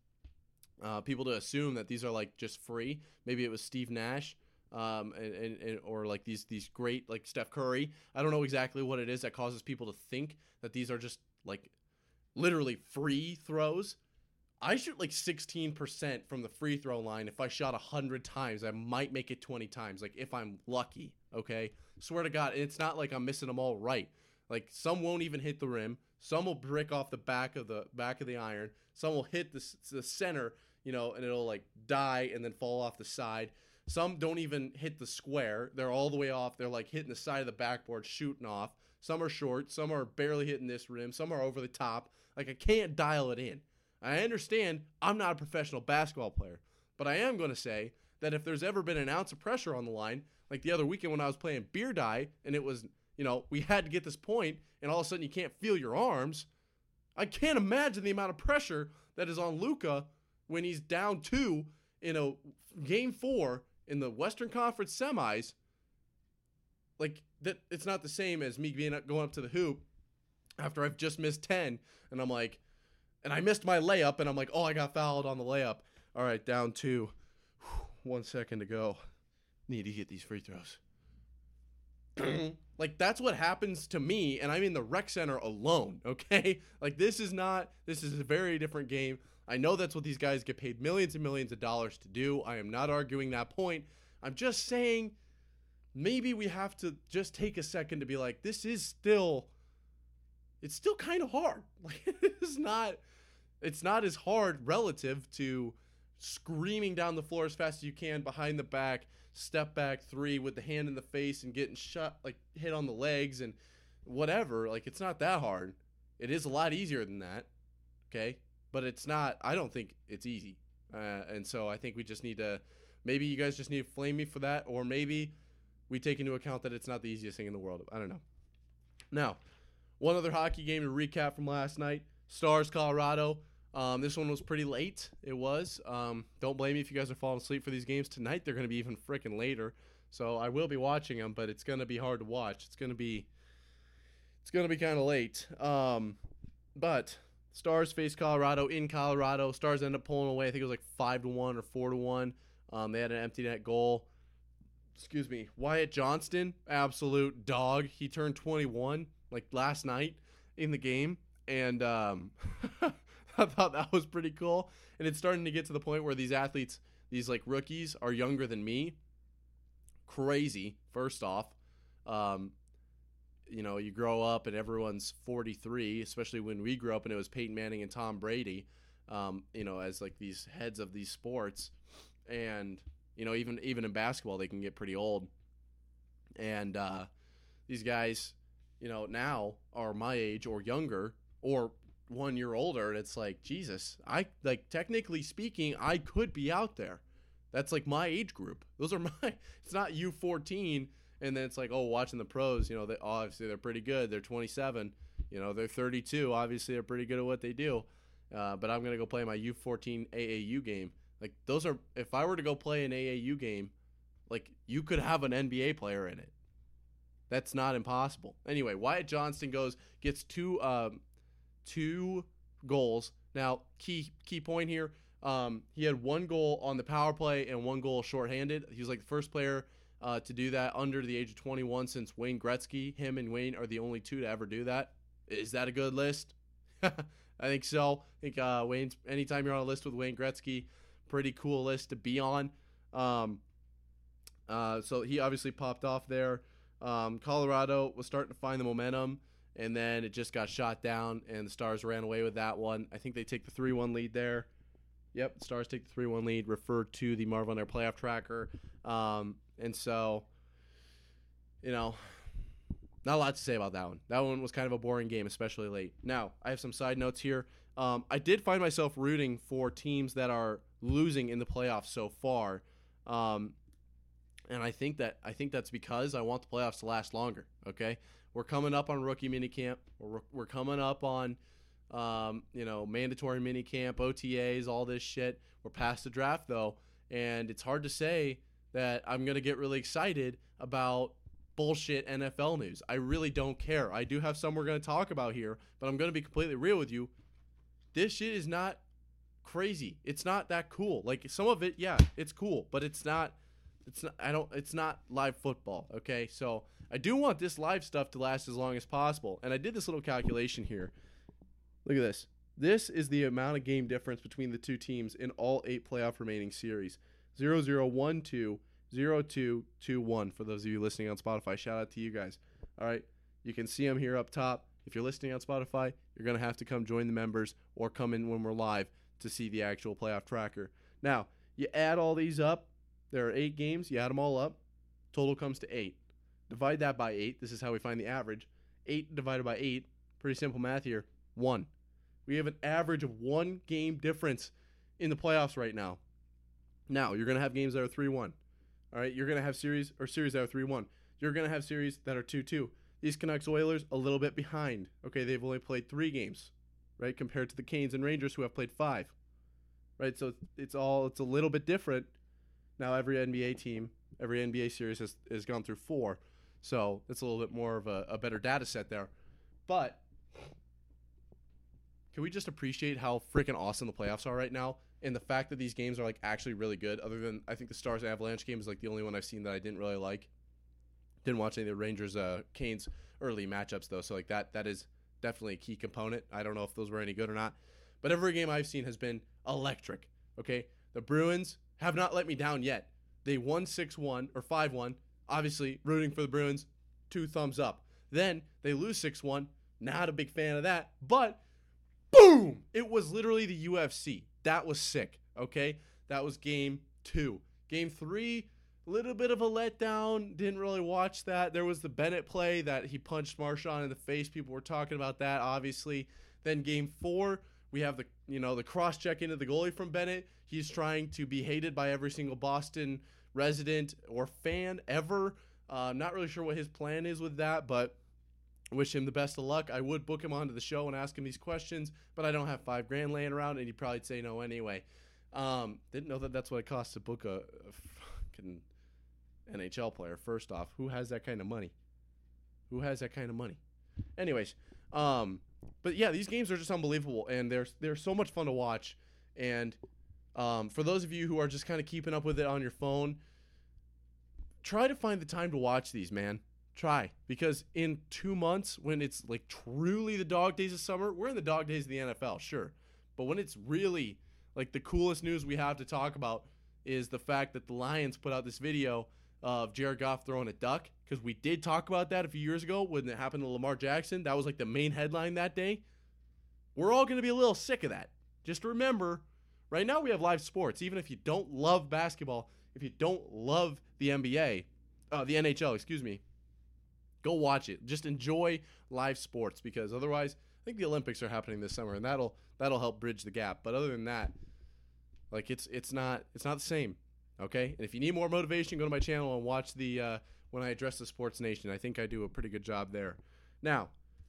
uh, people to assume that these are like just free. Maybe it was Steve Nash, um, and, and, and or like these these great like Steph Curry. I don't know exactly what it is that causes people to think that these are just like literally free throws. I shoot like sixteen percent from the free throw line. If I shot one hundred times, I might make it twenty times, like if I'm lucky, okay? Swear to God, it's not like I'm missing them all right. Like some won't even hit the rim. Some will brick off the back of the back of the iron. Some will hit the, the center, you know, and it'll like die and then fall off the side. Some don't even hit the square. They're all the way off. They're like hitting the side of the backboard, shooting off. Some are short. Some are barely hitting this rim. Some are over the top. Like I can't dial it in. I understand I'm not a professional basketball player, but I am going to say that if there's ever been an ounce of pressure on the line, like the other weekend when I was playing beer die and it was, you know, we had to get this point and all of a sudden you can't feel your arms. I can't imagine the amount of pressure that is on Luka when he's down two in a game four in the Western Conference semis. Like that, it's not the same as me being going up to the hoop after I've just missed ten and I'm like, and I missed my layup and I'm like, oh, I got fouled on the layup. All right, down two. Whew, one second to go. Need to get these free throws. Like that's what happens to me, and I'm in the rec center alone, okay? Like this is not, this is a very different game. I know that's what these guys get paid millions and millions of dollars to do. I am not arguing that point. I'm just saying maybe we have to just take a second to be like, this is still, it's still kind of hard. Like it's not, it's not as hard relative to screaming down the floor as fast as you can behind the back, step back three with the hand in the face and getting shot, like hit on the legs and whatever. Like, it's not that hard. It is a lot easier than that, okay? But it's not, I don't think it's easy. Uh, and so I think we just need to, maybe you guys just need to flame me for that, or maybe we take into account that it's not the easiest thing in the world. I don't know. Now, one other hockey game to recap from last night, Stars, Colorado. Um, this one was pretty late. It was. Um, don't blame me if you guys are falling asleep for these games tonight. They're going to be even freaking later. So I will be watching them, but it's going to be hard to watch. It's going to be it's going to be kind of late. Um, but Stars face Colorado in Colorado. Stars end up pulling away. I think it was like five to one or four to one. Um, they had an empty net goal. Excuse me. Wyatt Johnston, absolute dog. He turned twenty-one like last night in the game, and um, I thought that was pretty cool. And it's starting to get to the point where these athletes, these like rookies, are younger than me. Crazy. First off, um, you know, you grow up and everyone's forty-three, especially when we grew up and it was Peyton Manning and Tom Brady, um, you know, as like these heads of these sports. And, you know, even even in basketball, they can get pretty old. And uh, these guys, you know, now are my age or younger or one year older. And it's like, Jesus, I like technically speaking, I could be out there. That's like my age group. Those are my, it's not U fourteen. And then it's like, oh, watching the pros, you know, they obviously they're pretty good. They're twenty-seven, you know, they're thirty-two. Obviously they're pretty good at what they do. Uh, but I'm going to go play my U fourteen A A U game. Like, those are, if I were to go play an A A U game, like, you could have an N B A player in it. That's not impossible. Anyway, Wyatt Johnston goes, gets two, um, two goals. Now, key key point here, um, he had one goal on the power play and one goal shorthanded. He was like the first player uh, to do that under the age of twenty-one since Wayne Gretzky. Him and Wayne are the only two to ever do that. Is that a good list? I think so. I think uh, Wayne's, anytime you're on a list with Wayne Gretzky, pretty cool list to be on. Um, uh, so he obviously popped off there. Um, Colorado was starting to find the momentum, and then it just got shot down, and the Stars ran away with that one. I think they take the three one lead there. Yep, the Stars take the three one lead, referred to the Marvel on their playoff tracker. Um, and so, you know, not a lot to say about that one. That one was kind of a boring game, especially late. Now, I have some side notes here. Um, I did find myself rooting for teams that are losing in the playoffs so far, um, and I think that I think that's because I want the playoffs to last longer. Okay, we're coming up on rookie minicamp. We're we're coming up on um, you know mandatory minicamp, O T As, all this shit. We're past the draft though, and it's hard to say that I'm gonna get really excited about bullshit N F L news. I really don't care. I do have some we're gonna talk about here, but I'm gonna be completely real with you. This shit is not crazy. It's not that cool. Like, some of it, yeah, it's cool, but it's not it's not I don't it's not live football, okay? So I do want this live stuff to last as long as possible. And I did this little calculation here. Look at this. This is the amount of game difference between the two teams in all eight playoff remaining series. zero zero one two, zero two two one for those of you listening on Spotify. Shout out to you guys. All right. You can see them here up top. If you're listening on Spotify, you're going to have to come join the members or come in when we're live to see the actual playoff tracker. Now, you add all these up. There are eight games. You add them all up. Total comes to eight. Divide that by eight. This is how we find the average. eight divided by eight. Pretty simple math here. one. We have an average of one game difference in the playoffs right now. Now, you're going to have games that are three one. All right? You're going to have series or series that are three one. You're going to have series that are two two. These Canucks Oilers, a little bit behind. Okay, they've only played three games, right, compared to the Canes and Rangers who have played five. Right, so it's all it's a little bit different. Now every N B A team, every N B A series has, has gone through four. So it's a little bit more of a, a better data set there. But can we just appreciate how freaking awesome the playoffs are right now? And the fact that these games are like actually really good, other than I think the Stars Avalanche game is like the only one I've seen that I didn't really like. Didn't watch any of the Rangers uh, Canes early matchups though, so like that that is definitely a key component. I don't know if those were any good or not, but every game I've seen has been electric. Okay, the Bruins have not let me down yet. They won six one or five one. Obviously, rooting for the Bruins, two thumbs up. Then they lose six one. Not a big fan of that, but boom! It was literally the U F C. That was sick. Okay, that was game two. Game three. a little bit of a letdown. Didn't really watch that. There was the Bennett play that he punched Marshawn in the face. People were talking about that, obviously. Then game four, we have the you know the cross-check into the goalie from Bennett. He's trying to be hated by every single Boston resident or fan ever. Uh, not really sure what his plan is with that, but wish him the best of luck. I would book him onto the show and ask him these questions, but I don't have five grand laying around, and he'd probably say no anyway. Um, didn't know that that's what it costs to book a, a fucking N H L player. First off, who has that kind of money? Who has that kind of money? Anyways, um, but yeah, these games are just unbelievable, and they're they're so much fun to watch. And um, for those of you who are just kind of keeping up with it on your phone, try to find the time to watch these, man. Try, because in two months, when it's like truly the dog days of summer, we're in the dog days of the N F L, sure, but when it's really like the coolest news we have to talk about is the fact that the Lions put out this video of Jared Goff throwing a duck, because we did talk about that a few years ago when it happened to Lamar Jackson. That was like the main headline that day. We're all going to be a little sick of that. Just remember, right now we have live sports. Even if you don't love basketball, if you don't love the N B A, uh, the N H L, excuse me, go watch it. Just enjoy live sports, because otherwise, I think the Olympics are happening this summer, and that'll that'll help bridge the gap. But other than that, like it's it's not it's not the same. Okay, and if you need more motivation, go to my channel and watch the uh, when I address the Sports Nation. I think I do a pretty good job there. Now,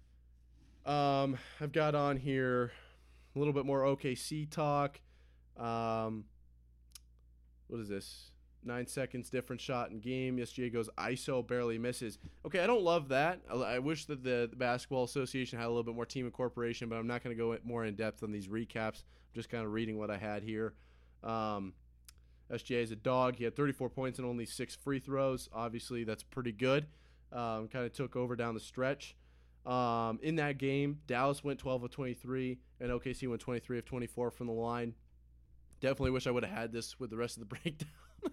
um, I've got on here a little bit more O K C talk. Um, what is this? Nine seconds different shot in game. S G A goes I S O, barely misses. Okay, I don't love that. I, I wish that the, the Basketball Association had a little bit more team incorporation, but I'm not going to go more in depth on these recaps. I'm just kind of reading what I had here. Um, S G A is a dog. He had thirty-four points and only six free throws. Obviously, that's pretty good. Um, kind of took over down the stretch. Um, in that game, Dallas went twelve of twenty-three, and O K C went twenty-three of twenty-four from the line. Definitely wish I would have had this with the rest of the breakdown.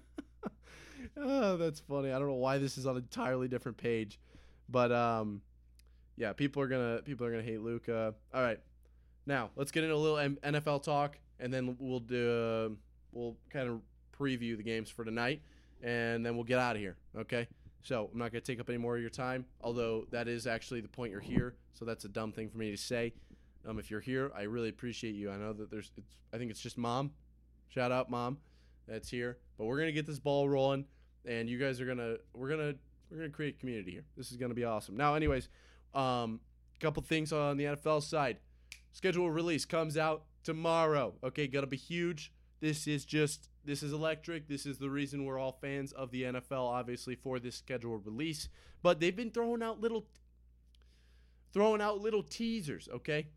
Oh, that's funny. I don't know why this is on an entirely different page, but um, yeah, people are gonna people are gonna hate Luka. All right, now let's get into a little N F L talk, and then we'll do uh, we'll kind of preview the games for tonight, and then we'll get out of here. Okay, so I'm not gonna take up any more of your time, although that is actually the point you're here. So that's a dumb thing for me to say. Um, if you're here, I really appreciate you. I know that there's it's I think it's just Mom. Shout out Mom, that's here. But we're gonna get this ball rolling, and you guys are gonna we're gonna we're gonna create community here. This is gonna be awesome. Now, anyways, um, a couple things on the N F L side. Schedule release comes out tomorrow. Okay, gonna be huge. This is just this is electric. This is the reason we're all fans of the N F L, obviously, for this schedule release. But they've been throwing out little throwing out little teasers. Okay.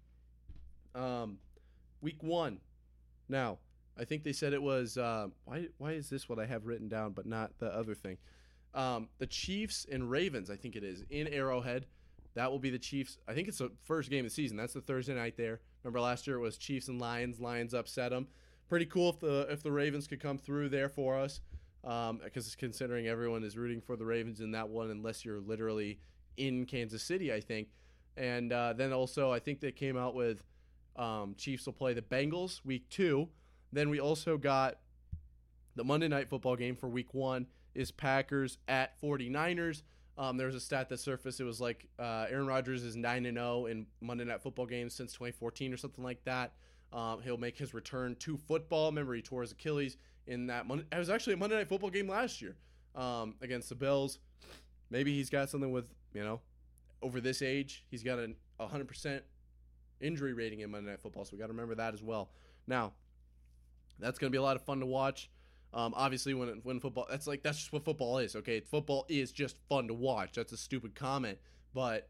Um, week one. Now, I think they said it was uh, why why is this what I have written down but not the other thing? Um, the Chiefs and Ravens, I think it is, in Arrowhead. That will be the Chiefs. I think it's the first game of the season. That's the Thursday night there. Remember last year it was Chiefs and Lions. Lions upset them. Pretty cool if the if the Ravens could come through there for us, um, because considering everyone is rooting for the Ravens in that one, unless you're literally in Kansas City, I think. And uh, then also I think they came out with um, Chiefs will play the Bengals week two. Then we also got the Monday Night Football game for week one is Packers at forty-niners. Um, there was a stat that surfaced. It was like uh, Aaron Rodgers is nine and oh in Monday Night Football games since twenty fourteen or something like that. Um, he'll make his return to football. Remember, he tore his Achilles in that Monday. It was actually a Monday Night Football game last year um, against the Bills. Maybe he's got something with, you know, over this age. He's got a one hundred percent injury rating in Monday Night Football, so we got to remember that as well. Now, that's going to be a lot of fun to watch. Um, obviously, when when football, that's like that's just what football is. Okay, football is just fun to watch. That's a stupid comment, but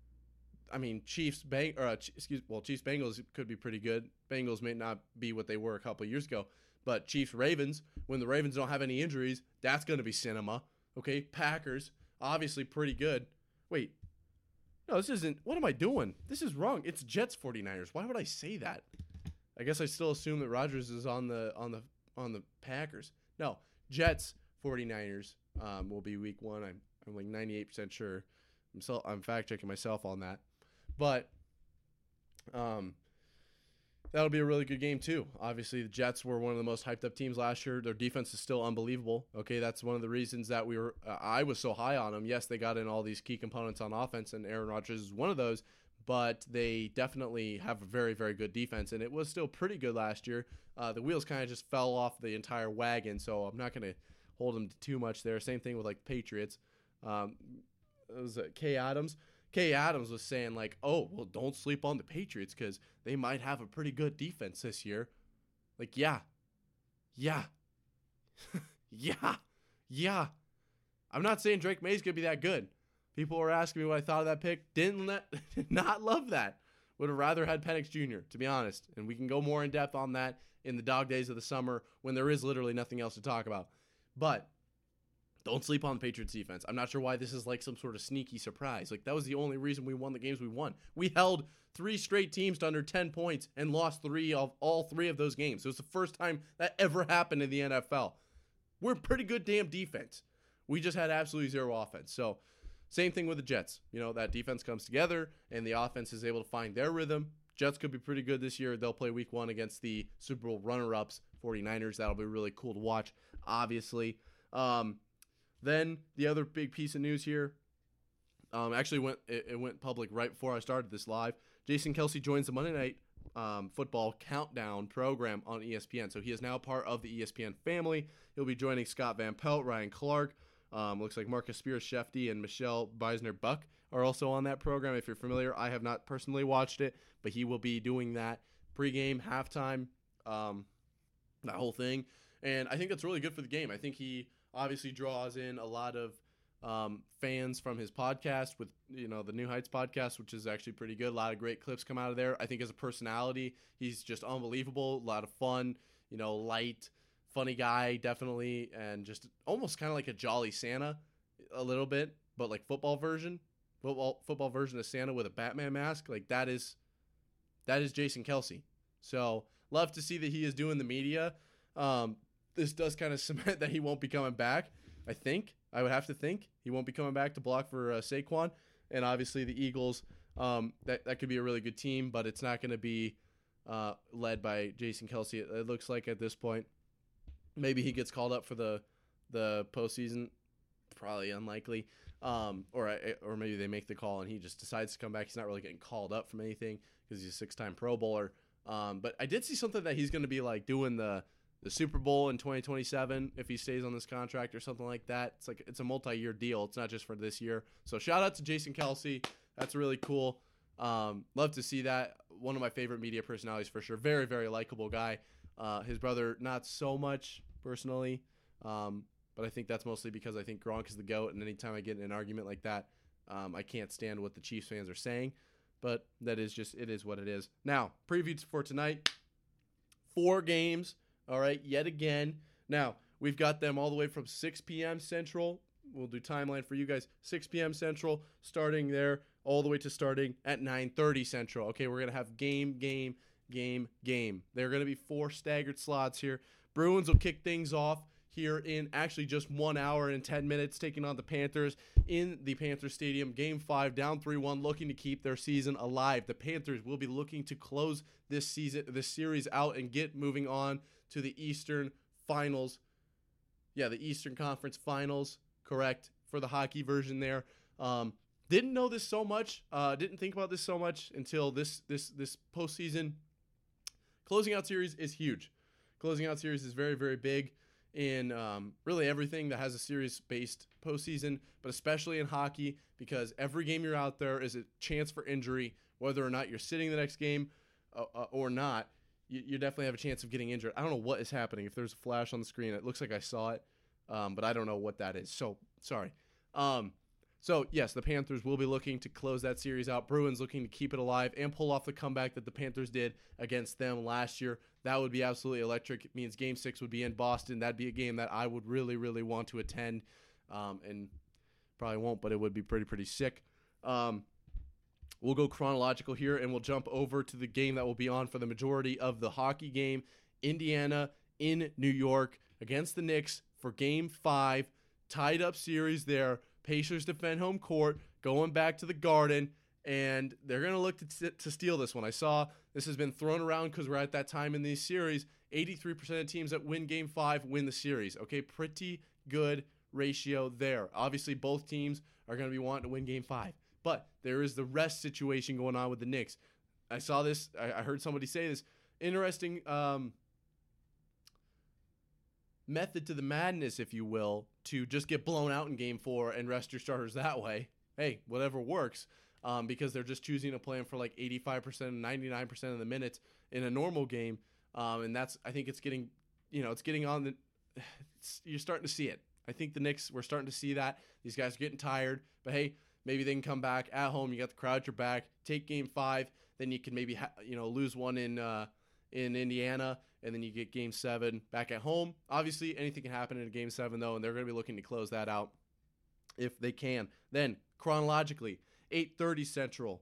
I mean, Chiefs Bang or uh, excuse well, Chiefs Bengals could be pretty good. Bengals may not be what they were a couple of years ago, but Chiefs Ravens, when the Ravens don't have any injuries, that's going to be cinema. Okay, Packers obviously pretty good. Wait, no, this isn't. What am I doing? This is wrong. It's Jets forty-niners. Why would I say that? I guess I still assume that Rodgers is on the on the on the Packers. No, Jets forty-niners um, will be week one. I'm I'm like ninety-eight percent sure. I'm so I'm fact checking myself on that. But um That'll be a really good game, too. Obviously, the Jets were one of the most hyped up teams last year. Their defense is still unbelievable. Okay, that's one of the reasons that we were uh, I was so high on them. Yes, they got in all these key components on offense, and Aaron Rodgers is one of those, but they definitely have a very, very good defense, and it was still pretty good last year. Uh, the wheels kind of just fell off the entire wagon, so I'm not going to hold them to too much there. Same thing with, like, Patriots. Um, it was uh, Kay Adams. Kay Adams was saying, like, oh, well, don't sleep on the Patriots because they might have a pretty good defense this year. Like, yeah. Yeah. yeah. Yeah. I'm not saying Drake May's going to be that good. People were asking me what I thought of that pick. Didn't let, not love that. Would have rather had Penix Junior, to be honest. And we can go more in depth on that in the dog days of the summer when there is literally nothing else to talk about. But don't sleep on the Patriots defense. I'm not sure why this is like some sort of sneaky surprise. Like, that was the only reason we won the games we won. We held three straight teams to under ten points and lost three of all three of those games. It was the first time that ever happened in the N F L. We're a pretty good damn defense. We just had absolutely zero offense. So, same thing with the Jets. You know, that defense comes together and the offense is able to find their rhythm. Jets could be pretty good this year. They'll play week one against the Super Bowl runner-ups, forty-niners. That'll be really cool to watch, obviously. Um... Then the other big piece of news here, um, actually went it, it went public right before I started this live. Jason Kelce joins the Monday Night um, Football Countdown program on E S P N. So he is now part of the E S P N family. He'll be joining Scott Van Pelt, Ryan Clark. Um, looks like Marcus Spears-Shefty and Michelle Beisner-Buck are also on that program. If you're familiar, I have not personally watched it, but he will be doing that pregame, halftime, um, that whole thing. And I think that's really good for the game. I think he obviously draws in a lot of um, fans from his podcast with, you know, the New Heights podcast, which is actually pretty good. A lot of great clips come out of there. I think as a personality, he's just unbelievable. A lot of fun, you know, light, funny guy, definitely, and just almost kind of like a jolly Santa a little bit, but like football version, football football version of Santa with a Batman mask. Like that is, that is Jason Kelce. So love to see that he is doing the media. Um, This does kind of cement that he won't be coming back. I think. I would have to think. He won't be coming back to block for uh, Saquon. And obviously the Eagles, um, that, that could be a really good team, but it's not going to be uh, led by Jason Kelce. It, it looks like at this point. Maybe he gets called up for the the postseason. Probably unlikely. Um, or or maybe they make the call and he just decides to come back. He's not really getting called up from anything because he's a six-time Pro Bowler. Um, but I did see something that he's going to be like doing the – the Super Bowl in twenty twenty-seven if he stays on this contract or something like that. It's like it's a multi-year deal. It's not just for this year. So shout out to Jason Kelce. That's really cool. Um, love to see that. One of my favorite media personalities for sure. Very, very likable guy. Uh, his brother, not so much personally, um, but I think that's mostly because I think Gronk is the GOAT, and anytime I get in an argument like that, um, I can't stand what the Chiefs fans are saying. But that is just, it is what it is. Now, previews for tonight. Four games. All right, yet again. Now, we've got them all the way from six p.m. Central. We'll do timeline for you guys. six p.m. Central, starting there, all the way to starting at nine thirty Central. Okay, we're going to have game, game, game, game. There are going to be four staggered slots here. Bruins will kick things off here in actually just one hour and ten minutes, taking on the Panthers in the Panther Stadium. Game five, down three one, looking to keep their season alive. The Panthers will be looking to close this season, this series out and get moving on to the Eastern Finals. Yeah, the Eastern Conference Finals, correct, for the hockey version there. Um, didn't know this so much. Uh, didn't think about this so much until this this this postseason. Closing out series is huge. Closing out series is very, very big in um, really everything that has a series-based postseason, but especially in hockey because every game you're out there is a chance for injury, whether or not you're sitting the next game uh, uh, or not. You, you definitely have a chance of getting injured. I don't know what is happening. If there's a flash on the screen, it looks like I saw it, um, but I don't know what that is. So, sorry. Um, so, yes, the Panthers will be looking to close that series out. Bruins looking to keep it alive and pull off the comeback that the Panthers did against them last year. That would be absolutely electric. It means Game six would be in Boston. That'd be a game that I would really, really want to attend, um, and probably won't, but it would be pretty, pretty sick. Um We'll go chronological here, and we'll jump over to the game that will be on for the majority of the hockey game. Indiana in New York against the Knicks for Game five. Tied up series there. Pacers defend home court, going back to the Garden, and they're going to look to, to steal this one. I saw this has been thrown around because we're at that time in these series. eighty-three percent of teams that win game five win the series. Okay, pretty good ratio there. Obviously, both teams are going to be wanting to win game five, but there is the rest situation going on with the Knicks. I saw this. I, I heard somebody say this. Interesting um, method to the madness, if you will, to just get blown out in game four and rest your starters that way. Hey, whatever works. Um, because they're just choosing to play them for like eighty-five percent, ninety-nine percent of the minutes in a normal game. Um, and that's, I think it's getting, you know, it's getting on the, it's, you're starting to see it. I think the Knicks, we're starting to see that. These guys are getting tired, but hey, maybe they can come back at home. You got the crowd at your back, take game five, then you can maybe, ha- you know, lose one in, uh, in Indiana, and then you get game seven back at home. Obviously, anything can happen in a game seven, though, and they're going to be looking to close that out if they can. Then, chronologically, eight thirty Central.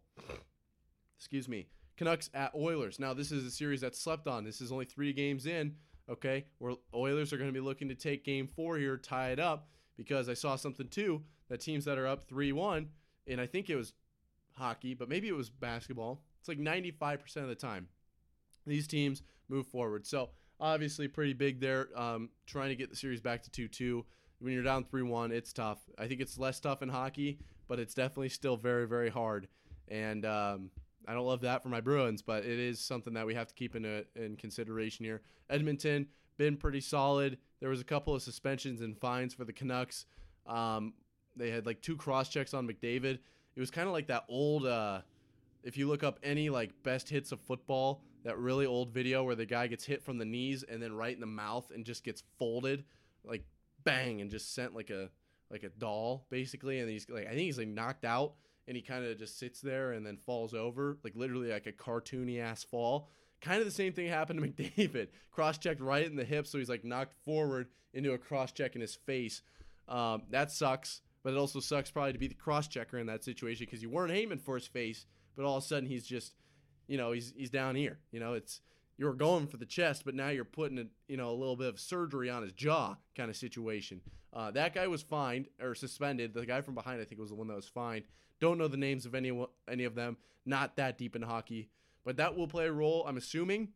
Excuse me. Canucks at Oilers. Now, this is a series that's slept on. This is only three games in, okay, where Oilers are going to be looking to take game four here, tie it up, because I saw something, too, that teams that are up three one, and I think it was hockey, but maybe it was basketball. It's like ninety-five percent of the time these teams move forward. So, obviously, pretty big there, um, trying to get the series back to two two. When you're down three one, it's tough. I think it's less tough in hockey, but it's definitely still very, very hard. And um, I don't love that for my Bruins, but it is something that we have to keep in, a, in consideration here. Edmonton, been pretty solid. There was a couple of suspensions and fines for the Canucks. Um, they had like two cross-checks on McDavid. It was kind of like that old, uh, if you look up any like best hits of football, that really old video where the guy gets hit from the knees and then right in the mouth and just gets folded, like bang, and just sent like a like a doll basically, and he's like, I think he's like knocked out, and he kind of just sits there and then falls over, like literally like a cartoony ass fall. Kind of the same thing happened to McDavid. Cross-checked right in the hip, so he's like knocked forward into a cross-check in his face. Um, that sucks, but it also sucks probably to be the cross-checker in that situation because you weren't aiming for his face, but all of a sudden he's just, you know, he's he's down here. You know, it's you were going for the chest, but now you're putting a, you know, a little bit of surgery on his jaw kind of situation. Uh, that guy was fined or suspended. The guy from behind, I think, was the one that was fined. Don't know the names of any any of them. Not that deep in hockey, but that will play a role, I'm assuming,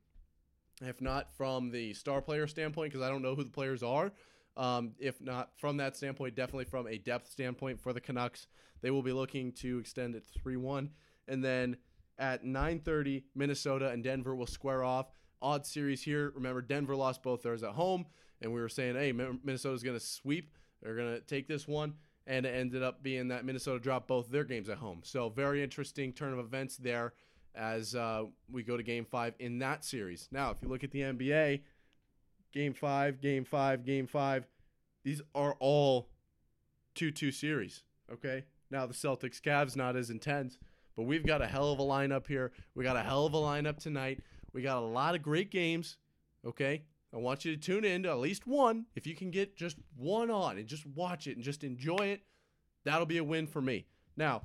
if not from the star player standpoint, because I don't know who the players are. Um, if not from that standpoint, definitely from a depth standpoint for the Canucks. They will be looking to extend it three one. And then at nine thirty, Minnesota and Denver will square off. Odd series here. Remember, Denver lost both theirs at home, and we were saying, hey, Minnesota's going to sweep. They're going to take this one, and it ended up being that Minnesota dropped both their games at home. So very interesting turn of events there as uh, we go to Game five in that series. Now, if you look at the N B A, Game five, Game five, Game five, these are all two two series, okay? Now, the Celtics-Cavs not as intense, but we've got a hell of a lineup here. We got a hell of a lineup tonight. We got a lot of great games, okay? I want you to tune in to at least one. If you can get just one on and just watch it and just enjoy it, that'll be a win for me. Now,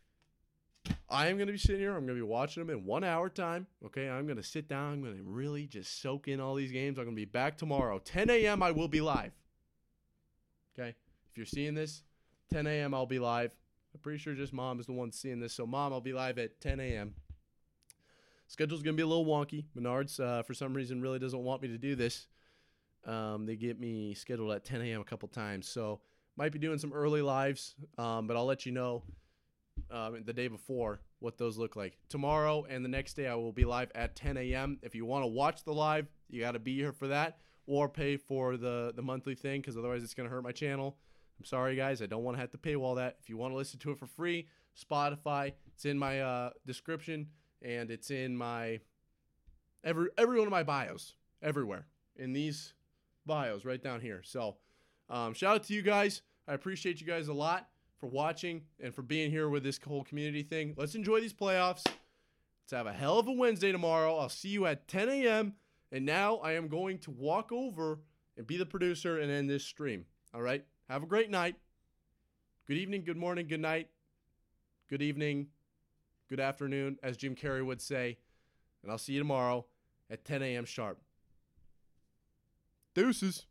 I am going to be sitting here. I'm going to be watching them in one hour time, okay? I'm going to sit down. I'm going to really just soak in all these games. I'm going to be back tomorrow. ten a.m. I will be live, okay? If you're seeing this, ten a.m. I'll be live. I'm pretty sure just Mom is the one seeing this. So, Mom, I'll be live at ten a.m. Schedule's going to be a little wonky. Menards, uh, for some reason, really doesn't want me to do this. Um, they get me scheduled at ten a.m. a couple times. So, might be doing some early lives, um, but I'll let you know um, the day before what those look like. Tomorrow and the next day, I will be live at ten a.m. If you want to watch the live, you got to be here for that or pay for the, the monthly thing because otherwise it's going to hurt my channel. I'm sorry, guys. I don't want to have to paywall that. If you want to listen to it for free, Spotify, it's in my uh, description, and it's in my every every one of my bios, everywhere, in these bios right down here. So um, shout out to you guys. I appreciate you guys a lot for watching and for being here with this whole community thing. Let's enjoy these playoffs. Let's have a hell of a Wednesday tomorrow. I'll see you at ten a.m. And now I am going to walk over and be the producer and end this stream. All right? Have a great night. Good evening, good morning, good night, good evening, good afternoon, as Jim Carrey would say. And I'll see you tomorrow at ten a.m. sharp. Deuces.